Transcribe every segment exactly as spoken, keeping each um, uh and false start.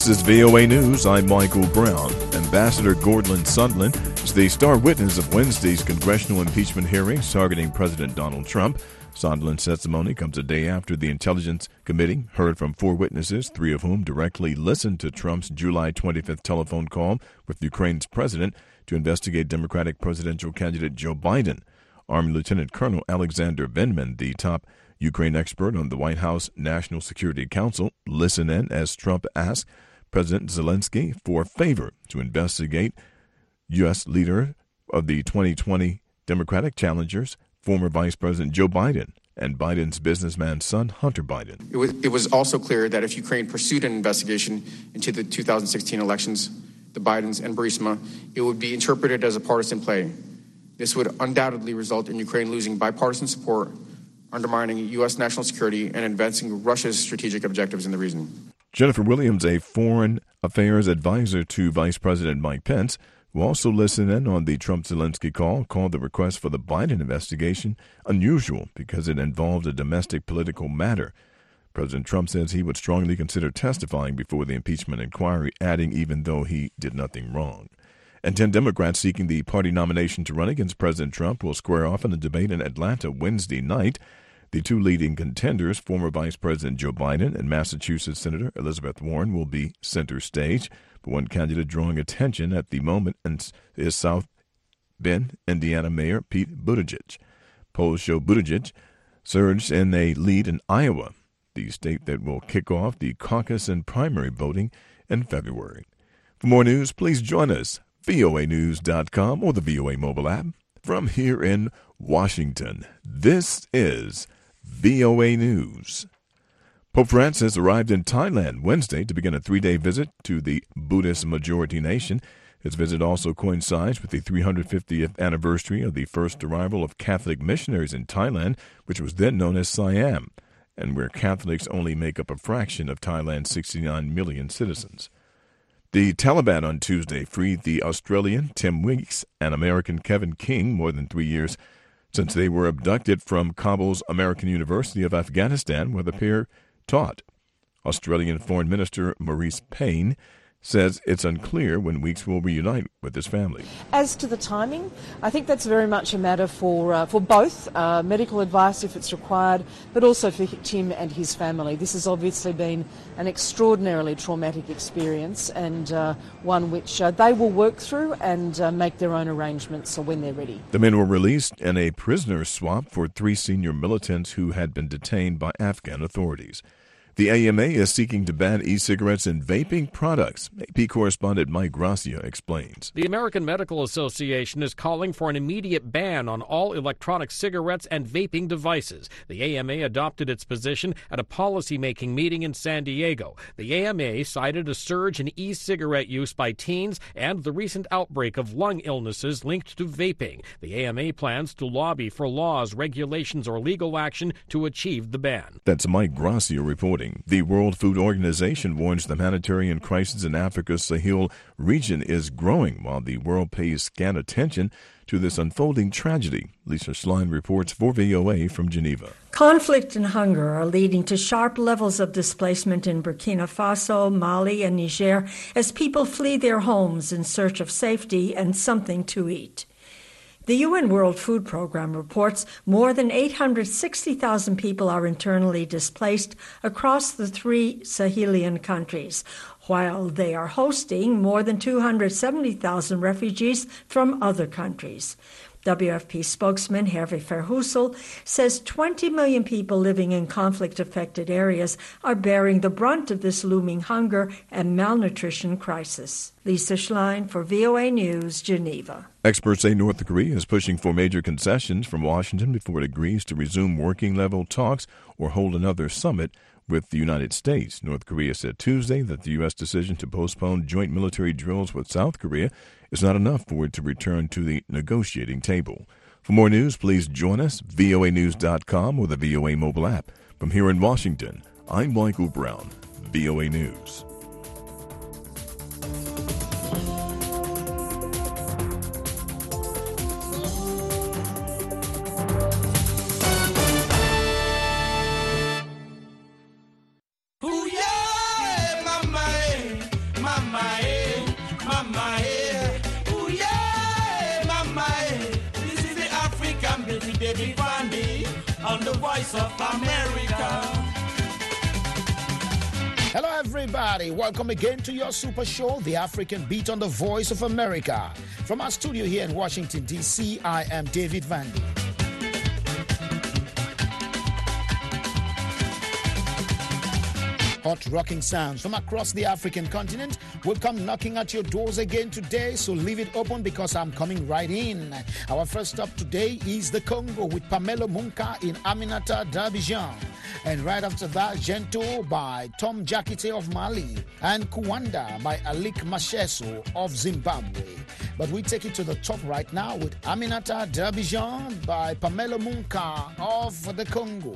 This is V O A News. I'm Michael Brown. Ambassador Gordon Sondland is the star witness of Wednesday's congressional impeachment hearings targeting President Donald Trump. Sondland's testimony comes a day after the Intelligence Committee heard from four witnesses, three of whom directly listened to Trump's July twenty-fifth telephone call with Ukraine's president to investigate Democratic presidential candidate Joe Biden. Army Lieutenant Colonel Alexander Vindman, the top Ukraine expert on the White House National Security Council, listened in as Trump asked President Zelensky for a favor to investigate U S leader of the twenty twenty Democratic challengers, former Vice President Joe Biden, and Biden's businessman son, Hunter Biden. It was, it was also clear that if Ukraine pursued an investigation into the two thousand sixteen elections, the Bidens and Burisma, it would be interpreted as a partisan play. This would undoubtedly result in Ukraine losing bipartisan support, undermining U S national security, and advancing Russia's strategic objectives in the region. Jennifer Williams, a foreign affairs advisor to Vice President Mike Pence, who also listened in on the Trump-Zelensky call, called the request for the Biden investigation unusual because it involved a domestic political matter. President Trump says he would strongly consider testifying before the impeachment inquiry, adding even though he did nothing wrong. And ten Democrats seeking the party nomination to run against President Trump will square off in a debate in Atlanta Wednesday night. The two leading contenders, former Vice President Joe Biden and Massachusetts Senator Elizabeth Warren, will be center stage. But one candidate drawing attention at the moment is South Bend, Indiana Mayor Pete Buttigieg. Polls show Buttigieg surged in a lead in Iowa, the state that will kick off the caucus and primary voting in February. For more news, please join us, V O A news dot com or the V O A mobile app. From here in Washington, this is V O A News. Pope Francis arrived in Thailand Wednesday to begin a three-day visit to the Buddhist-majority nation. His visit also coincides with the three hundred fiftieth anniversary of the first arrival of Catholic missionaries in Thailand, which was then known as Siam, and where Catholics only make up a fraction of Thailand's sixty-nine million citizens. The Taliban on Tuesday freed the Australian Tim Weeks and American Kevin King more than three years since they were abducted from Kabul's American University of Afghanistan, where the pair taught. Australian Foreign Minister Maurice Payne says it's unclear when Weeks will reunite with his family. As to the timing, I think that's very much a matter for uh, for both, uh, medical advice if it's required, but also for Tim and his family. This has obviously been an extraordinarily traumatic experience, and uh, one which uh, they will work through and uh, make their own arrangements when they're ready. The men were released in a prisoner swap for three senior militants who had been detained by Afghan authorities. The A M A is seeking to ban e-cigarettes and vaping products. A P correspondent Mike Gracia explains. The American Medical Association is calling for an immediate ban on all electronic cigarettes and vaping devices. The A M A adopted its position at a policy-making meeting in San Diego. The A M A cited a surge in e-cigarette use by teens and the recent outbreak of lung illnesses linked to vaping. The A M A plans to lobby for laws, regulations, or legal action to achieve the ban. That's Mike Gracia reporting. The World Food Organization warns the humanitarian crisis in Africa's Sahel region is growing while the world pays scant attention to this unfolding tragedy. Lisa Schlein reports for V O A from Geneva. Conflict and hunger are leading to sharp levels of displacement in Burkina Faso, Mali, and Niger as people flee their homes in search of safety and something to eat. The U N World Food Program reports more than eight hundred sixty thousand people are internally displaced across the three Sahelian countries, while they are hosting more than two hundred seventy thousand refugees from other countries. W F P spokesman Hervé Verheussel says twenty million people living in conflict-affected areas are bearing the brunt of this looming hunger and malnutrition crisis. Lisa Schlein for V O A News, Geneva. Experts say North Korea is pushing for major concessions from Washington before it agrees to resume working-level talks or hold another summit with the United States. North Korea said Tuesday that the U S decision to postpone joint military drills with South Korea is not enough for it to return to the negotiating table. For more news, please join us, V O A news dot com or the V O A mobile app. From here in Washington, I'm Michael Brown, V O A News. Ooh, yeah, my man. voice of America. Hello, everybody. Welcome again to your super show, The African Beat on the Voice of America. From our studio here in Washington, D C, I am David Vandy. Hot rocking sounds from across the African continent will come knocking at your doors again today, so leave it open because I'm coming right in. Our first stop today is the Congo with Pamela Munka in Aminata d'Abidjan. And right after that, Gento by Tom Jakite of Mali and Kuwanda by Alik Masheso of Zimbabwe. But we take it to the top right now with Aminata d'Abidjan by Pamela Munka of the Congo.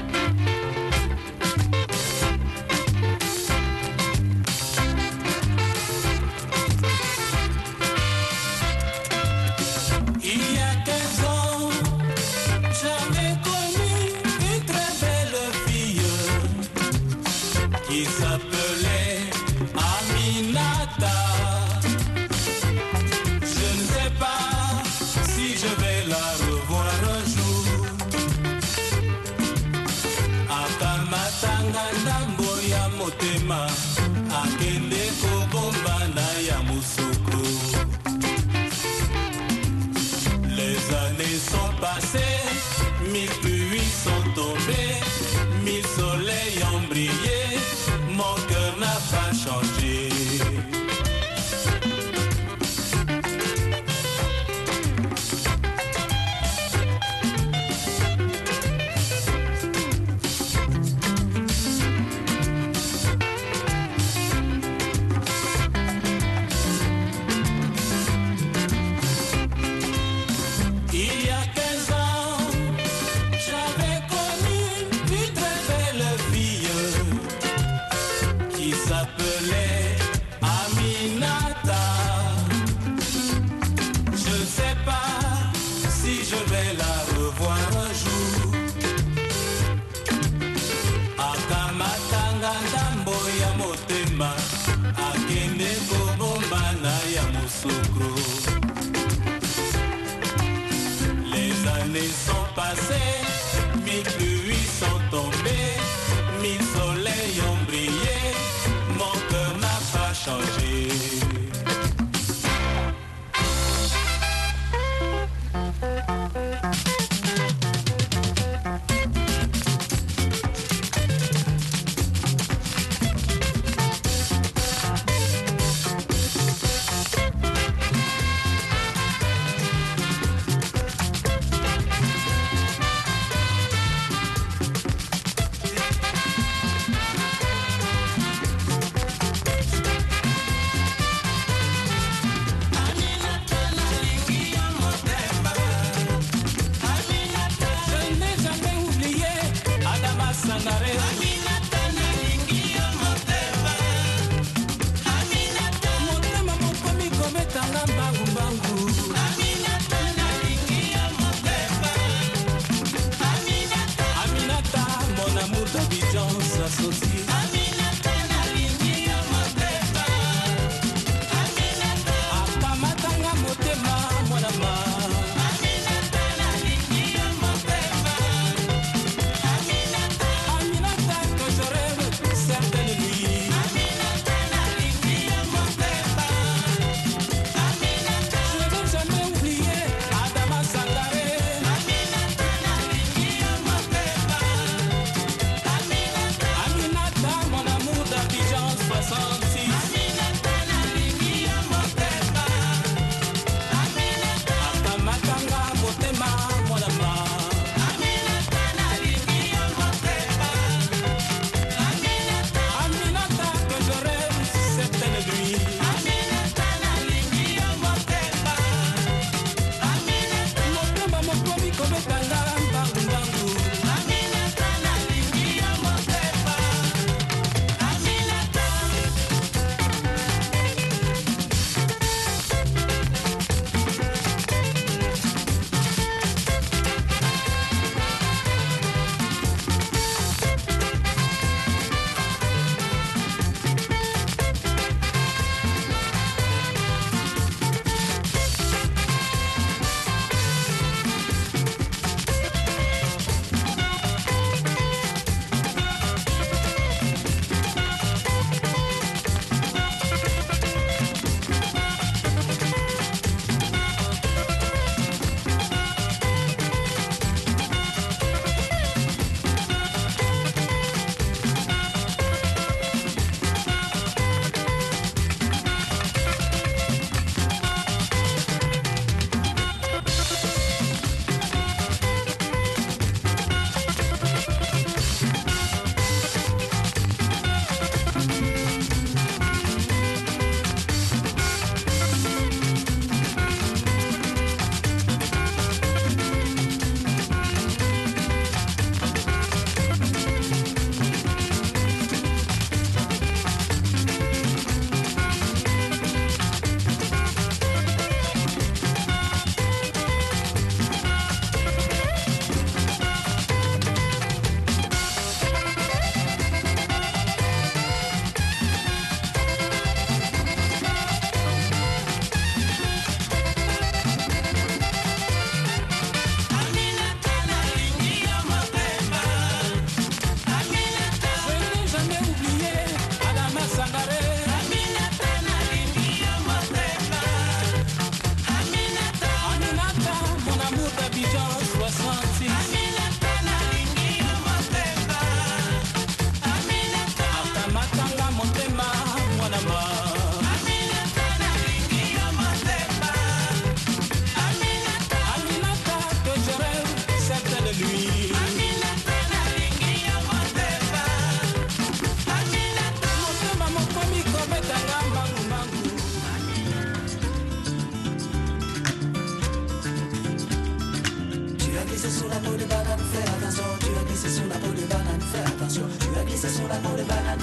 Mille pluies sont tombées, mille soleils ont brillé, mon cœur n'a pas changé.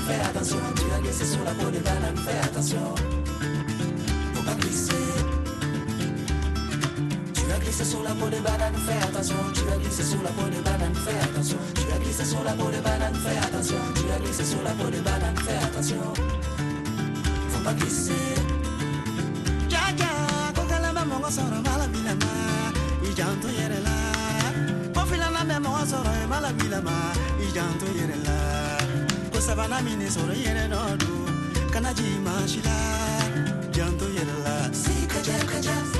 fais attention. Tu as glissé sur la peau de banane, fais attention. Faut pas glisser. Tu as glissé sur la peau de banane, fais attention. Tu as glissé sur la peau de banane, fais attention. Tu as glissé sur la peau de banane, fais attention. Tu as glissé sur la peau de banane, fais attention. Faut pas glisser. Ya ya, kokala mama wasoro mala bilama, ijanto yerela. Kofila na mama wasoro mala bilama, ijanto yerela. Kosabana mini soro yere nodu, kanaji mashila, janto yerela. Sika jaka jaka.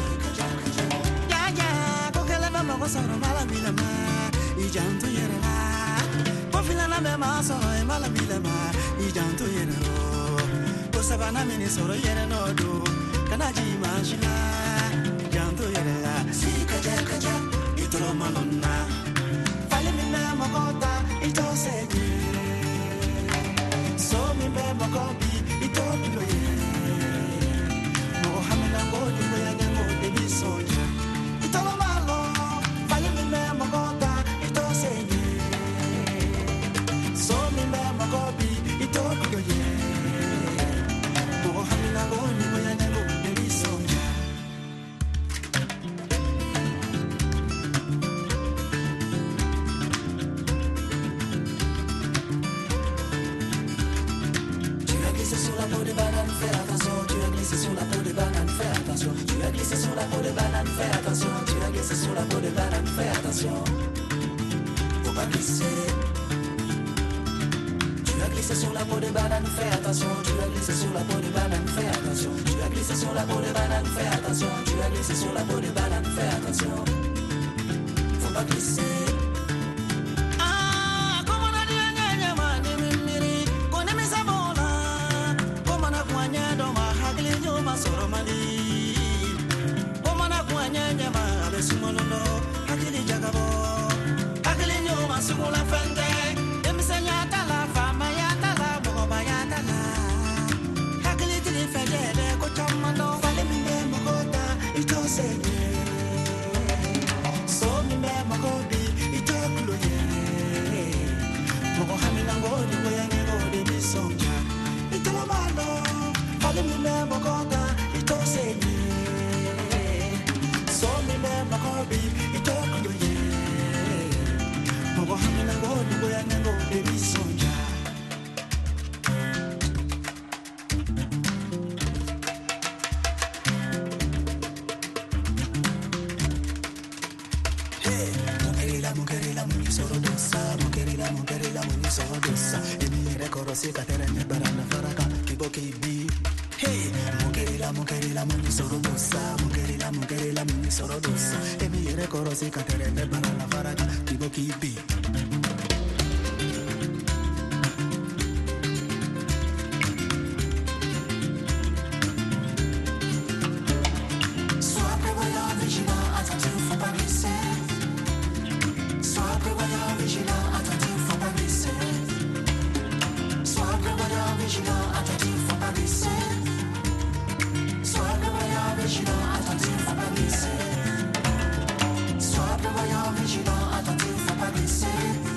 Soro mala bilama, ijanto yerela. Pofila na me maso mala bilama, ijanto yerelo. Kosabana mini soro yere nodu, kanaji mashila, ijanto yerela. Sika jaka jaka, itolo malona. Fale mi me makota, ito seji. So mi me makobi, ito biloye. Mohamena godi boya nyango debi soja. Itolo malo. Sois prévoyant, vigilant, attentif, faut pas glisser.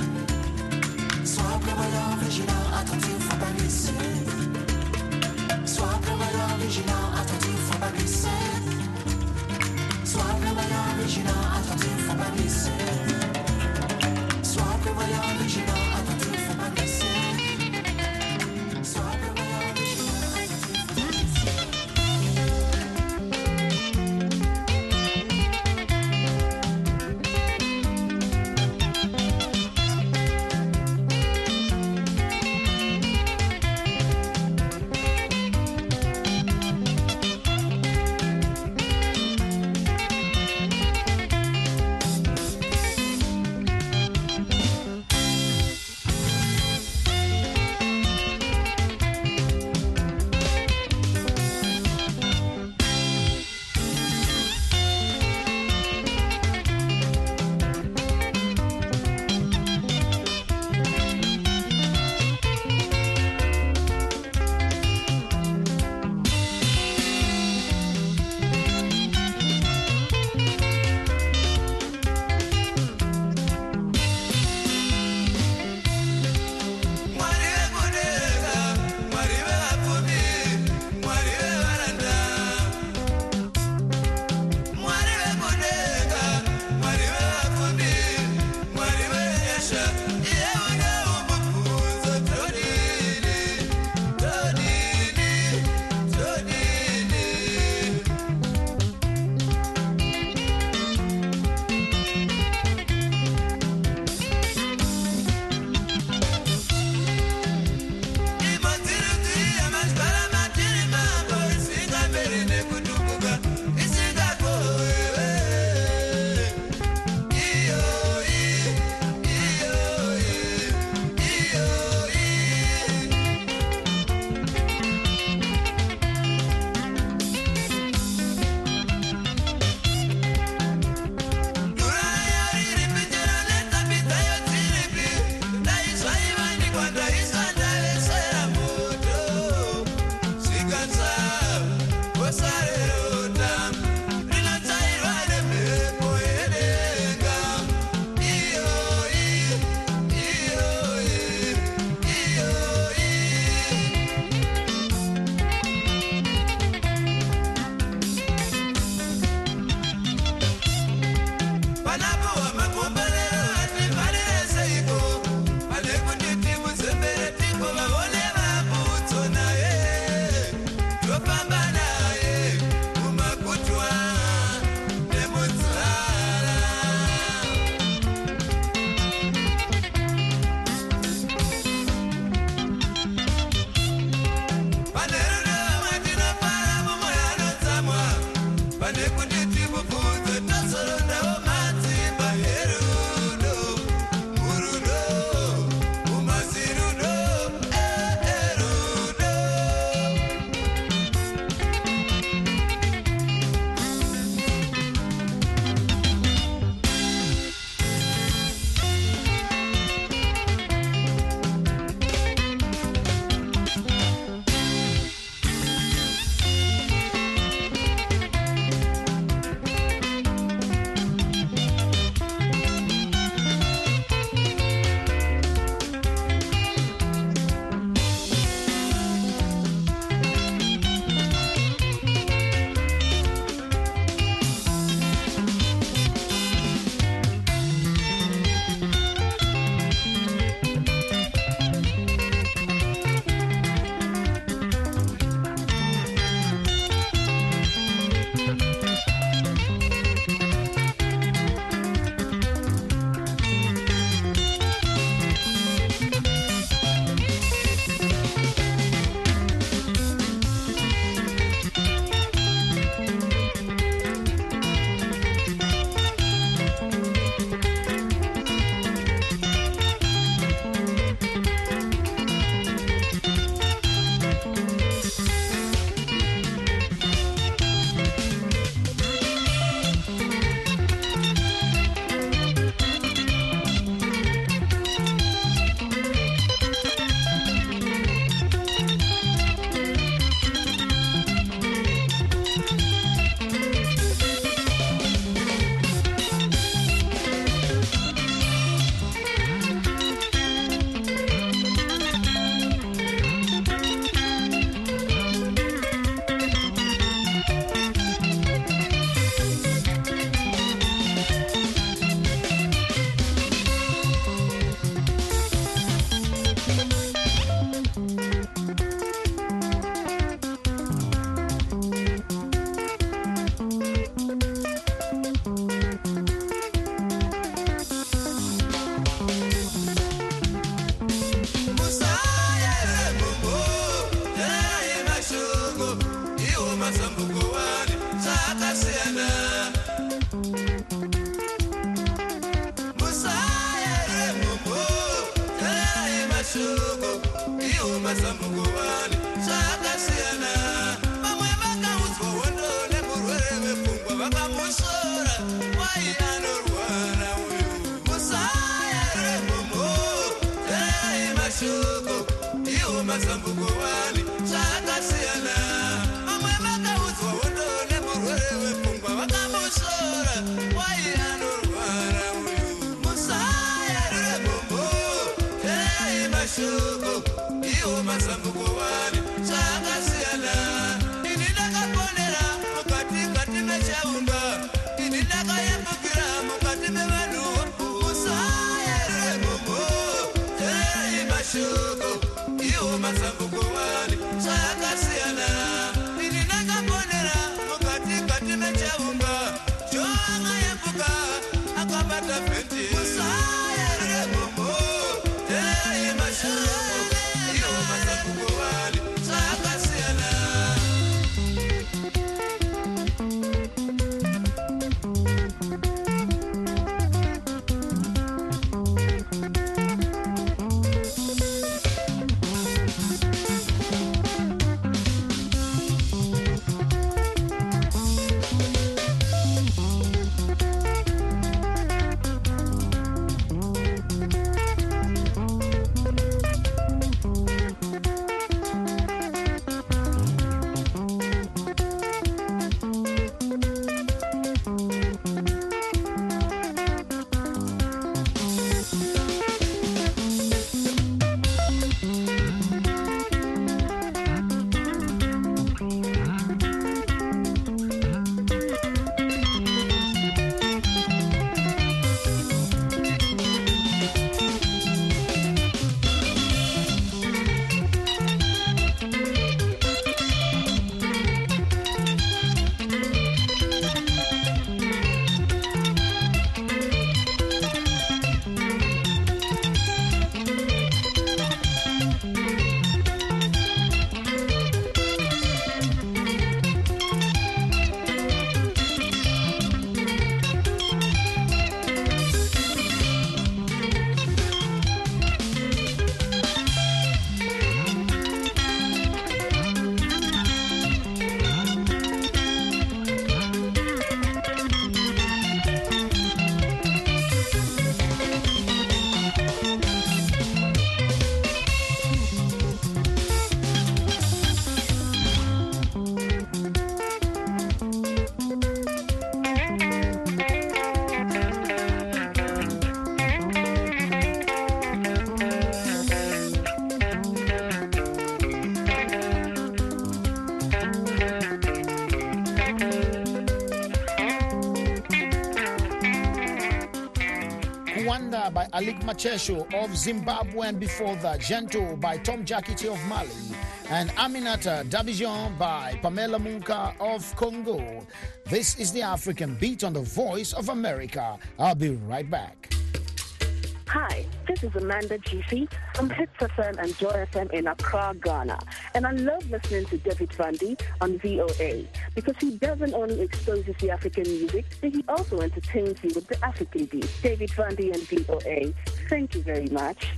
Wanda by Alik Machesho of Zimbabwe, and before that, Gento by Tom Jakite of Mali, and Aminata Davision by Pamela Munka of Congo. This is the African Beat on the Voice of America. I'll be right back. Hi, this is Amanda G C from Hits F M and Joy F M in Accra, Ghana. And I love listening to David Vandy on V O A because he doesn't only exposes the African music, but he also entertains you with the African beat. David Vandy and V O A, thank you very much.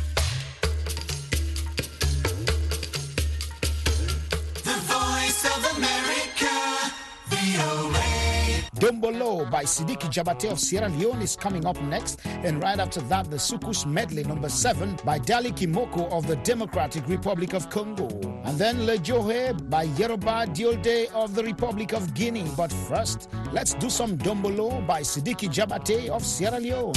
The Voice of America, V O A. Dombolo by Sidiki Jabate of Sierra Leone is coming up next, and right after that, the Sukus Medley number seven by Dali Kimoko of the Democratic Republic of Congo, and then Le Johe by Yeroba Diolde of the Republic of Guinea. But first, let's do some Dombolo by Sidiki Jabate of Sierra Leone.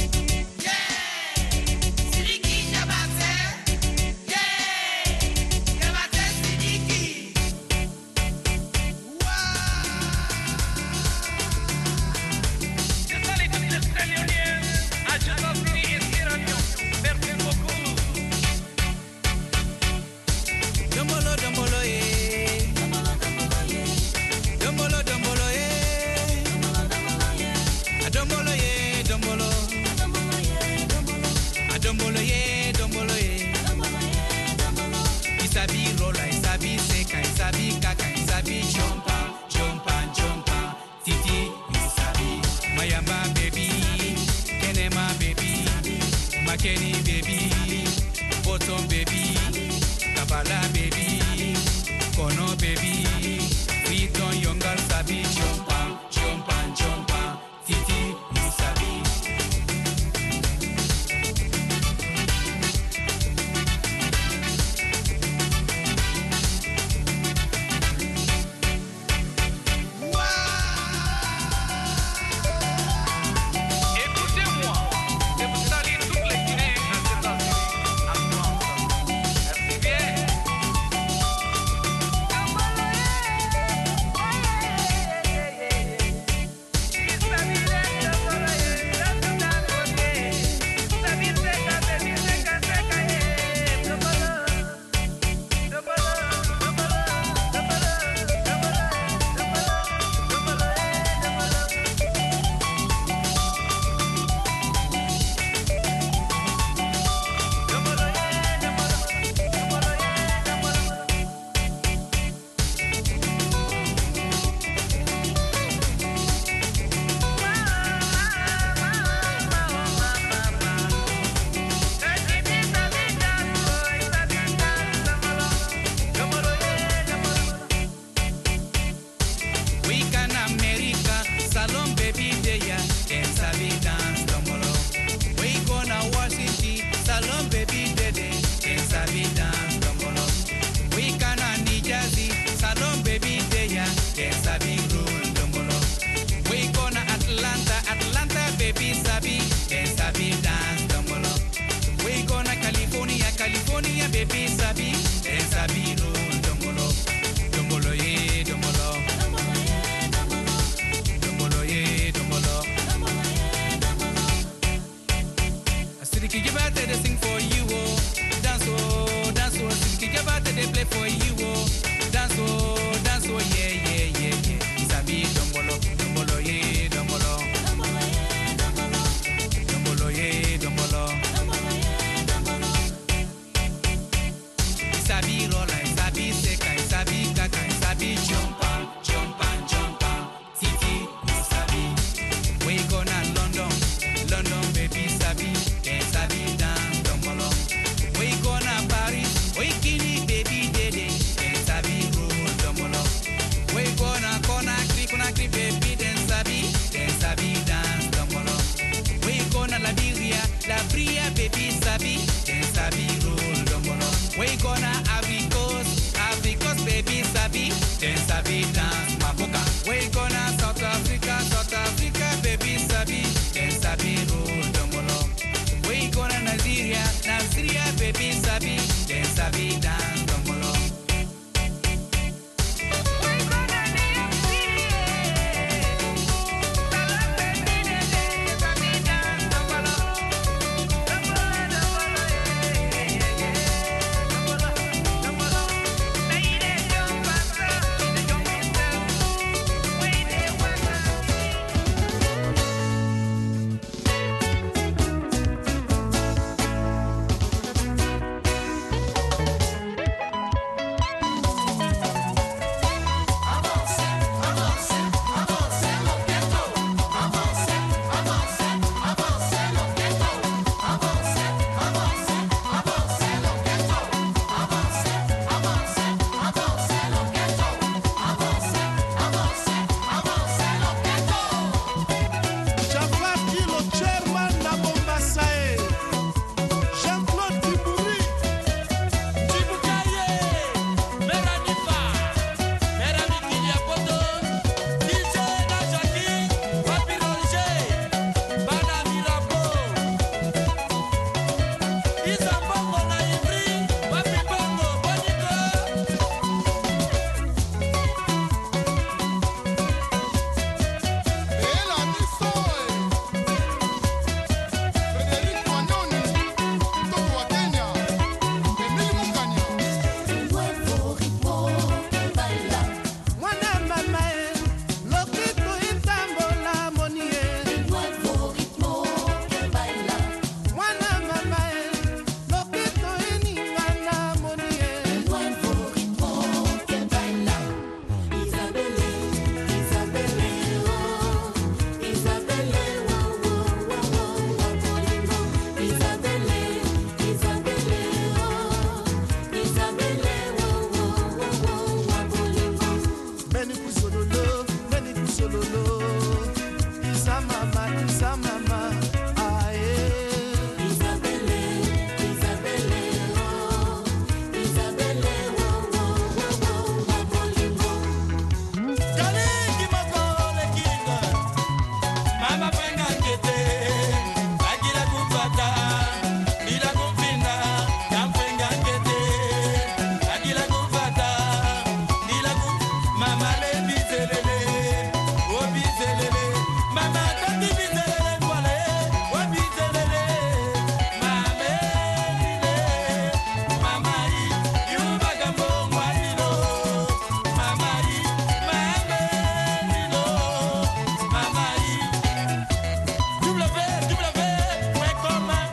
veni kusololo, veni kusololo. Isa mama, isa mama, aye. Isabelle, Isabelle, oh, Isabelle, oh, oh, oh, oh, Mabolingo. Kaliki makole kinga, mama penga kete, agila kupata, ila kumfinga, kampenga kete, agila kupata, ila kum, mama le bizelele, o bizelele, mama tati bizelele kwale, o bizelele, mame lile, mama yi, yuba gambo mwalilo, mama yi, mame lilo, mama yi. W, W, ouais, comme un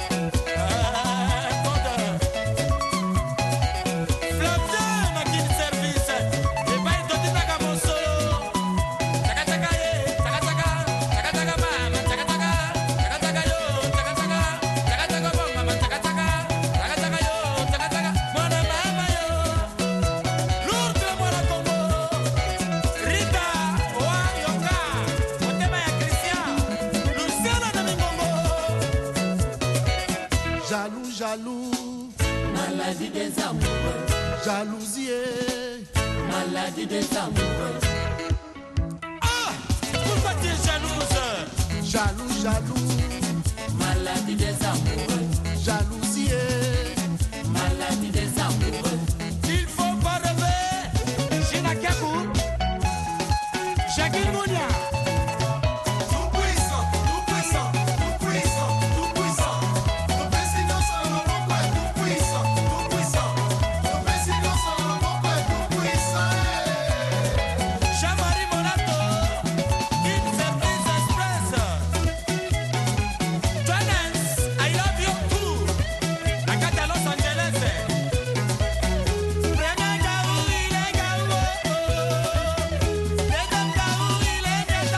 compteur. Flavien, maquille service. Et pas une totine à mon solo. Taka taka ye, taka taka, taka taka mama, taka taka, taka taka yo, taka taka, taka taka bon mama, taka taka, taka taka yo, taka taka, mwana mama yo. Lourde mwana Congo. Rita, Wanyoka, Motema ya Christian, Luciana na Mingongo. Jaloux, jaloux, maladie des amoureux. Jalousie, maladie des amoureux. Ah, pourquoi tu es jalouse? Jaloux, jaloux, maladie des amoureux. Jalousie, maladie des amoureux. Il faut pas rêver. Gina Kakou, Jackie Mounia. Tout puissant, tout puissant, tout puissant, tout puissant. Ton président sans le mot quoi, tout puissant, tout puissant. Ton président sans le mot quoi, tout puissant. Jean-Marie Monato, Guide Service Express. Jonas, I love you too. Nakata Los Angeles. Brenda Gaou, il est Gaou. Brenda Gaou, il est Gaou.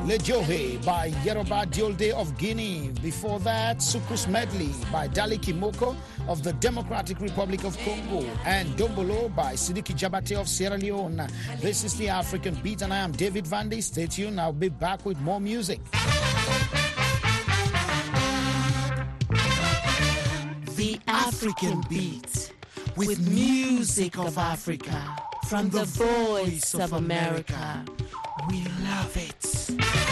Le Johe by Yeroba Diolde of Guinea. Before that, Sukus Medley by Dali Kimoko of the Democratic Republic of Congo. And Dombolo by Sidiki Jabate of Sierra Leone. This is the African Beat and I am David Vandy. Stay tuned. I'll be back with more music. The African Beat with music of Africa from the voice of America. We love it.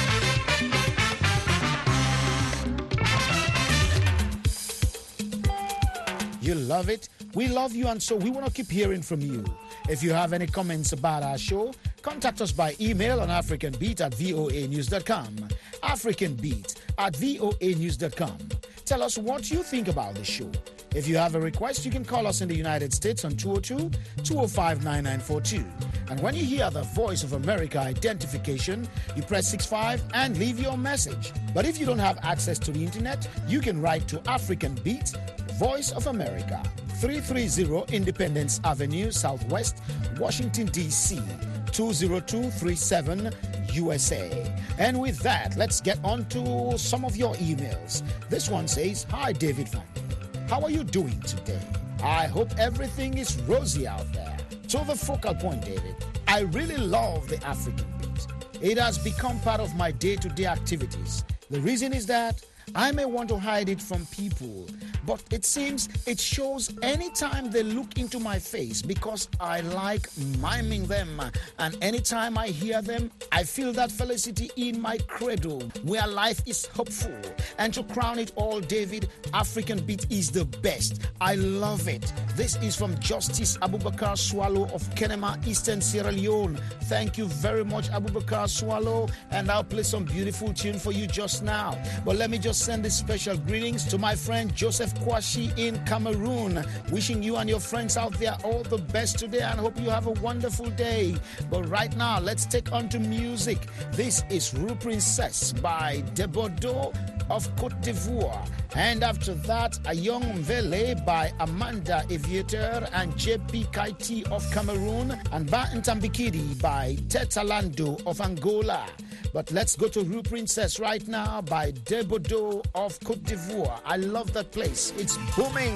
You love it? We love you, and so we want to keep hearing from you. If you have any comments about our show, contact us by email on africanbeat at voa news dot com. africanbeat at voa news dot com. Tell us what you think about the show. If you have a request, you can call us in the United States on two oh two, two oh five, nine nine four two. And when you hear the Voice of America identification, you press six five and leave your message. But if you don't have access to the internet, you can write to African Beat, Voice of America, three thirty Independence Avenue, Southwest, Washington, D C, two oh two three seven, U S A. And with that, let's get on to some of your emails. This one says, "Hi, David Van. How are you doing today? I hope everything is rosy out there." So the focal point, David, I really love the African Beat. It has become part of my day-to-day activities. The reason is that I may want to hide it from people, but it seems it shows anytime they look into my face because I like miming them. And anytime I hear them, I feel that felicity in my cradle where life is hopeful. And to crown it all, David, African Beat is the best. I love it. This is from Justice Abubakar Swallow of Kenema, Eastern Sierra Leone. Thank you very much, Abubakar Swallow. And I'll play some beautiful tune for you just now. But let me just send these special greetings to my friend Joseph Kwashi in Cameroon. Wishing you and your friends out there all the best today and hope you have a wonderful day. But right now, let's take on to music. This is Rue Princess by Debodo of Côte d'Ivoire. And after that, A Young Mvele by Amanda Aviator and J P Kaiti of Cameroon. And Ba Ntambikidi by Tetalando of Angola. But let's go to Rue Princess right now by Debodo of Côte d'Ivoire. I love that place. It's booming.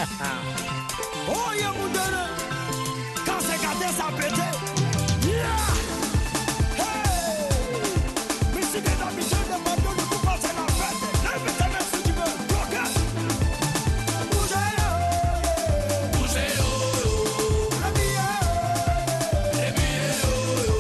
Oh, yeah, Moudana. Quand c'est gardé, ça pété. Yeah! Hey! Mais si t'es d'habitude de m'entendre, ne coupe pas, c'est la fête. Lève ta main si tu veux. Rock it! Bougez-le! Bougez-le! Réveillez-le! Réveillez-le!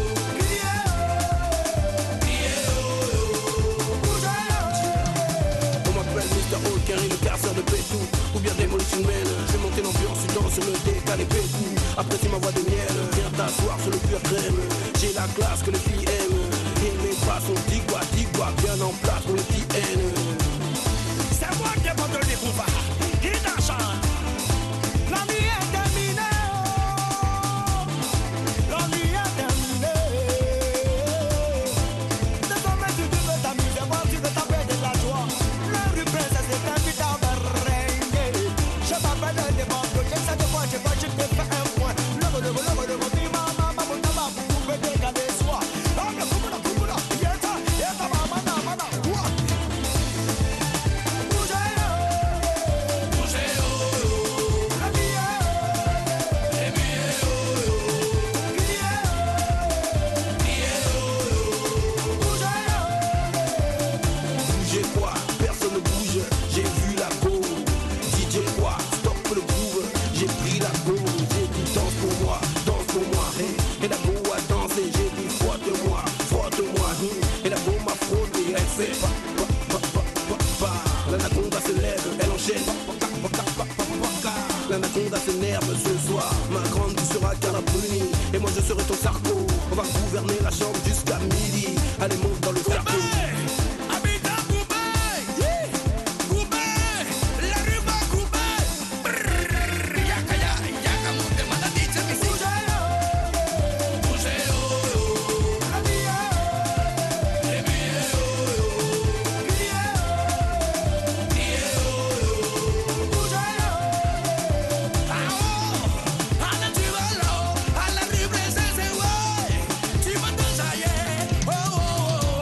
Le casseur de pétou, ou bien Demolition Man. Je vais monter l'ambiance, tu danses sur le décalé pétou. Apprécie ma voix de miel, viens t'asseoir sur le pur crème. J'ai la classe que les filles aiment. Et mes pas sont digua, digua, bien en place pour les petits haines. C'est moi qui ai pas donné pour voir. Qui t'enchante? La nuit est terminée. La nuit est terminée. Désormais tu veux t'amuser, moi tu veux taper de la joie. La rue Princesse est invitée à merengue. Je m'appelle des banques, je sais de quoi je vais, je te fais un point. Le le le le le le le maman, maman, maman, vous pouvez dégager soi. Ah, le coup, le coup, le coup, yeta, yeta, maman, maman, maman. L'anaconda s'énerve ce soir. Ma grande, tu seras Carapuni. Et moi je serai ton Sarko. On va gouverner la chambre jusqu'à midi. Allez, monte dans le carton. Oh, oh, oh.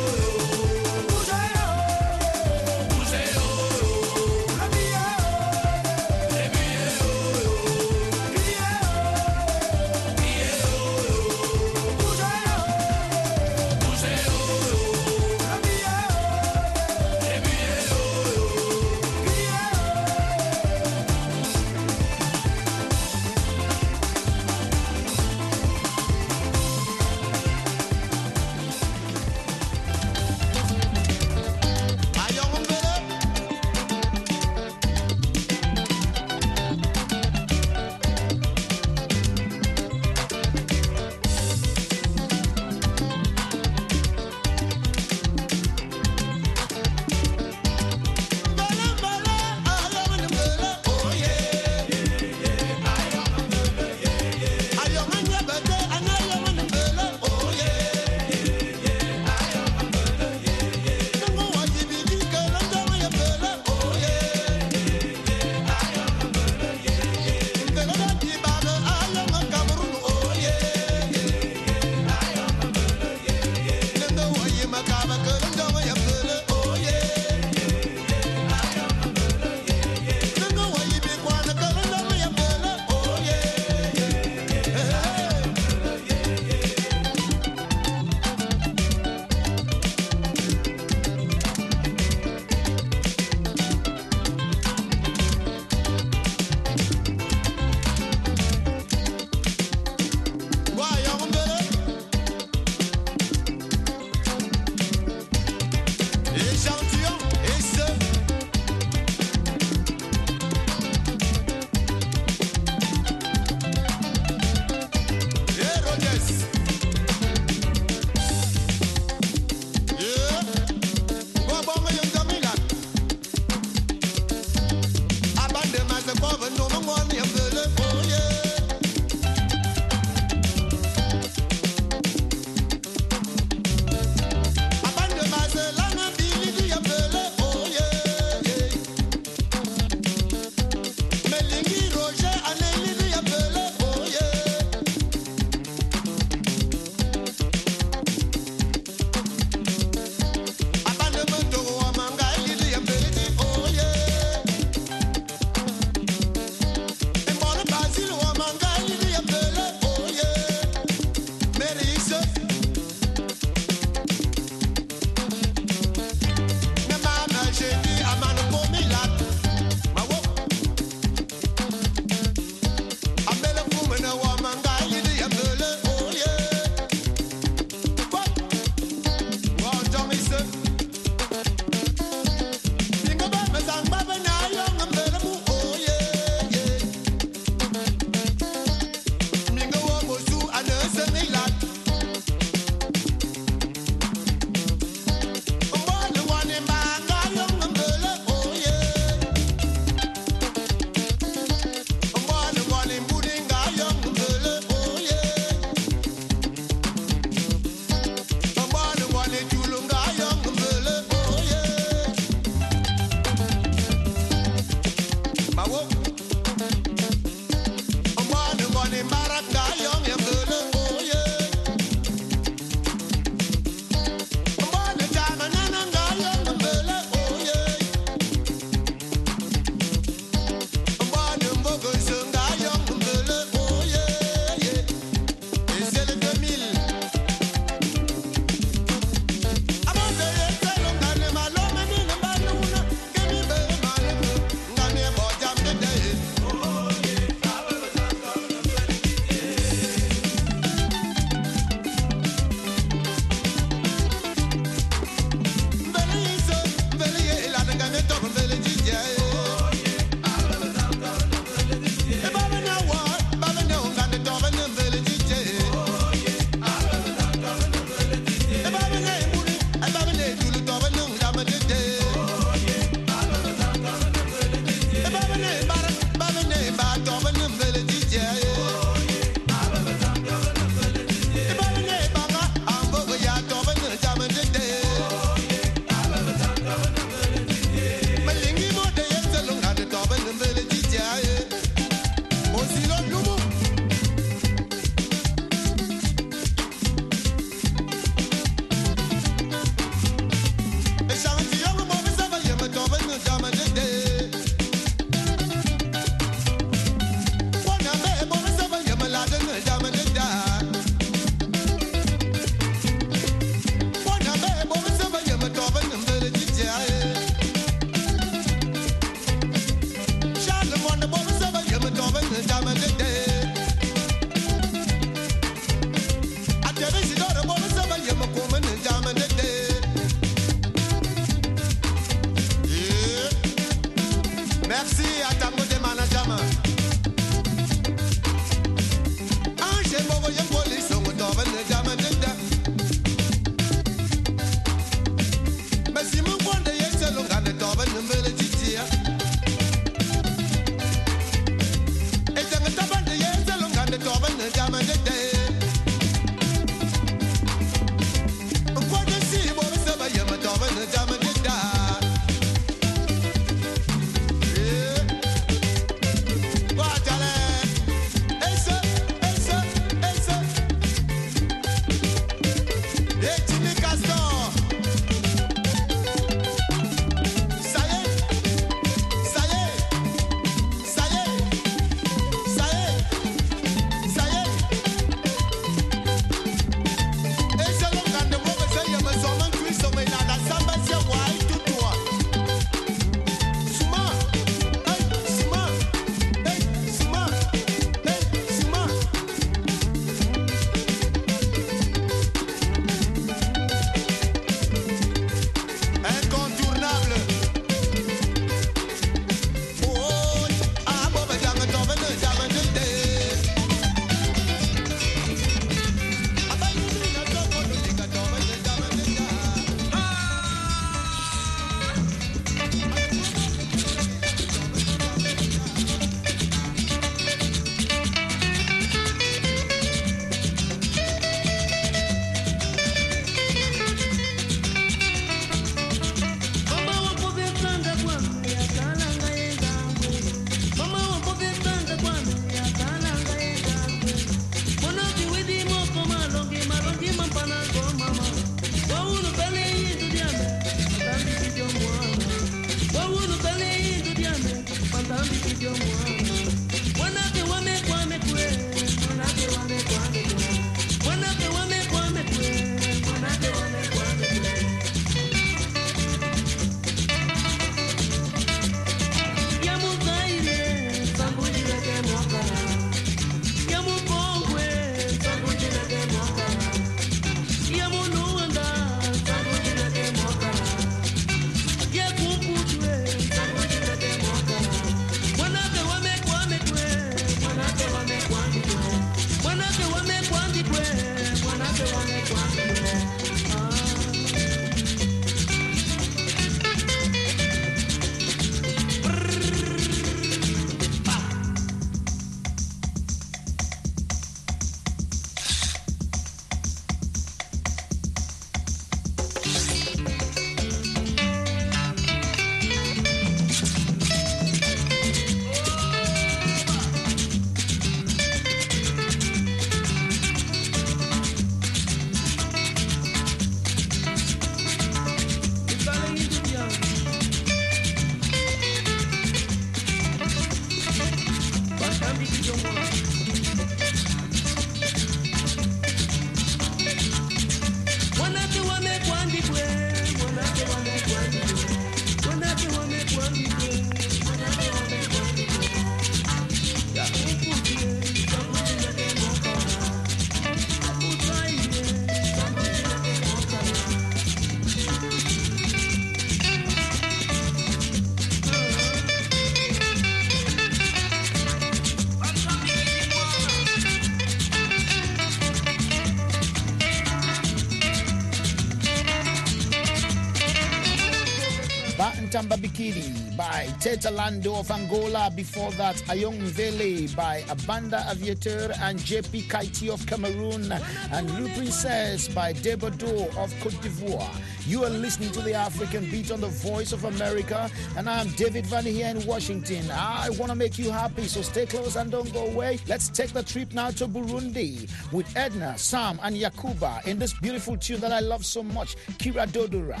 Tamba Bikini by Teta Lando of Angola. Before that, Ayong Mvele by Abanda Aviateur and J P Kaiti of Cameroon, and Blue Princess by Debado of Cote d'Ivoire. You are listening to the African Beat on the Voice of America, and I'm David Vanny here in Washington. I want to make you happy, so stay close and don't go away. Let's take the trip now to Burundi with Edna, Sam, and Yakuba in this beautiful tune that I love so much, Kira Dodora.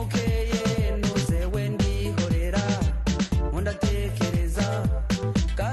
God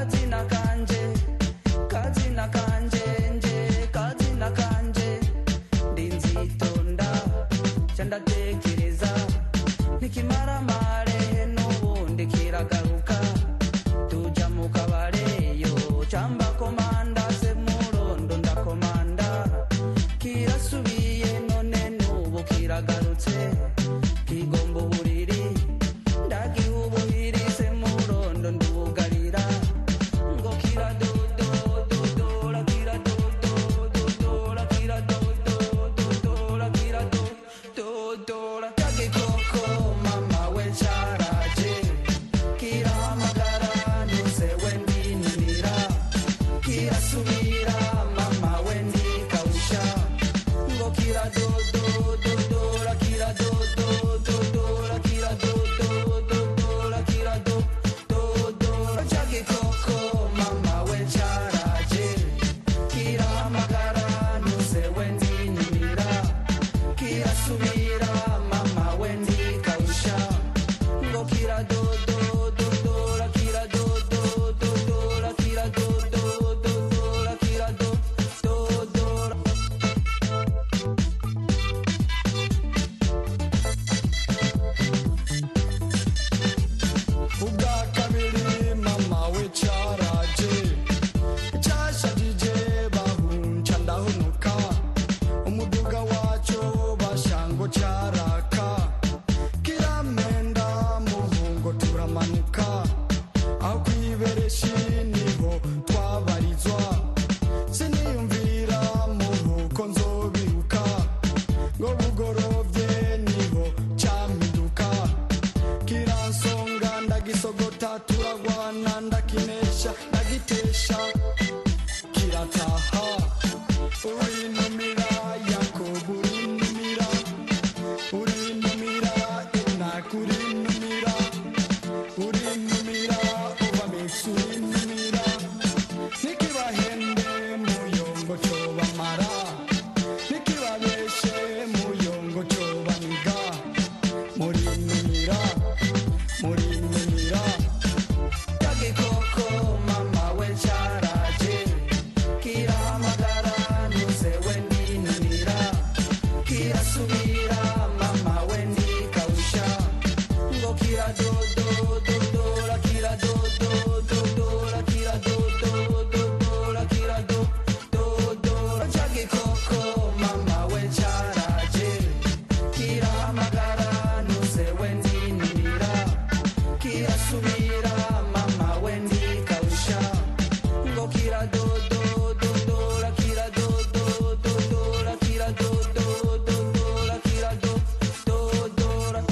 ndakibona ndakinesha ndagitesha kirataha urinumira yakobo urinumira urinumira enak urinumira urinumira ubamix urinumira nikibahende muyongo cobamara nikibabeshe muyongo cobaniga murinumira murinumira yagikoko mama we cyaraje kirahamagara nuze we ndinumira kirasubira mama we ndikawusha ngo kiradodododora kiradodododora kiradodododora kiradododora yagikoko mama we cyaraje kirahamagara nuze we ndinumira kirasubira mama we ndikawusha ngo kiradodododora kiradodododora kiradodododora kiradododora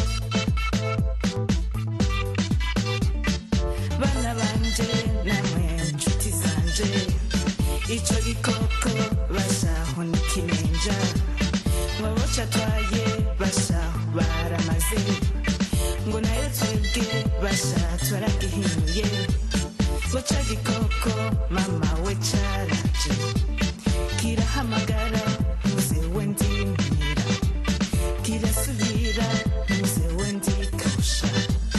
bana banje namwe nshuti zanje icyo gikoko bashaho n'ikimenja ngo cyatwaye bashaho baramaze ngo nayo twebwe basha twaragihinuye ngo cya gikoko mama we cyaraje kirahamagara muze we ndinumira kirasubira muze we ndikawusha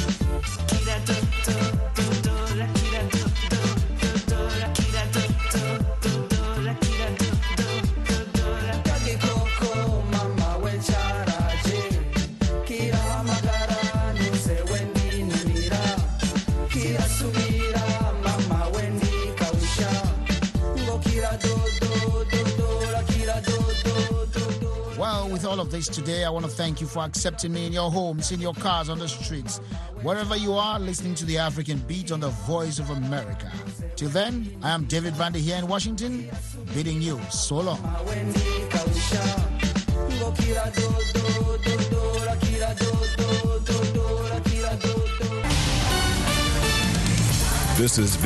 kiradodododora kiradodododora kiradodododora kiradodododora kagikoko mama we cyaraje kirahamagara nuze we ndinumira kirasubira mama we ndikawusha ngo kiradodododora kiradodododora. Well, with all of this today, I want to thank you for accepting me in your homes, in your cars, on the streets, wherever you are listening to the African Beat on the Voice of America. Till then, I am David Vandy here in Washington, bidding you so long. This is